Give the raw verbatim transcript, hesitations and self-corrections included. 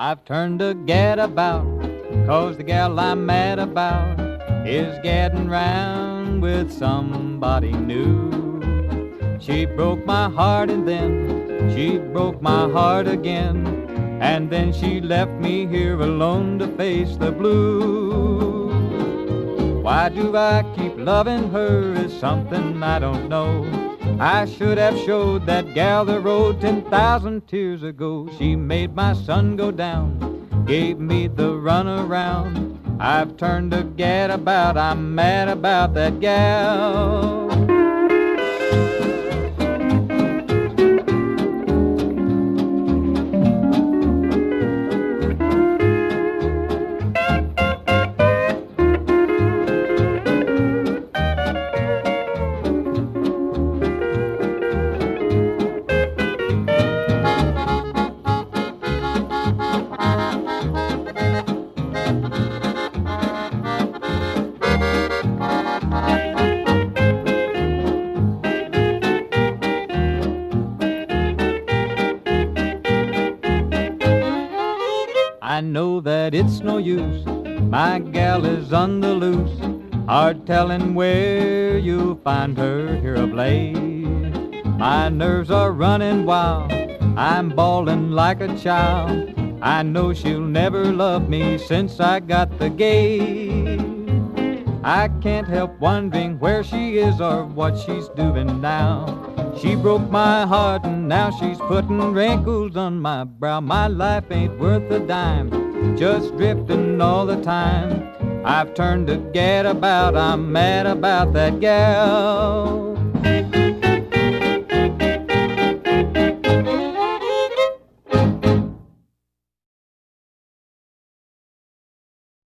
I've turned to gad about, 'cause the gal I'm mad about is gadding round with somebody new. She broke my heart and then she broke my heart again, and then she left me here alone to face the blues. Why do I keep loving her is something I don't know. I should have showed that gal the road ten thousand tears ago. She made my sun go down, gave me the runaround. I've turned to gad about, I'm mad about that gal. I know that it's no use, my gal is on the loose. Hard telling where you'll find her here of late. My nerves are running wild, I'm bawling like a child. I know she'll never love me since I got the gate. I can't help wondering where she is or what she's doing now. She broke my heart and now she's putting wrinkles on my brow. My life ain't worth a dime, just drifting all the time. I've turned to gad about, I'm mad about that gal.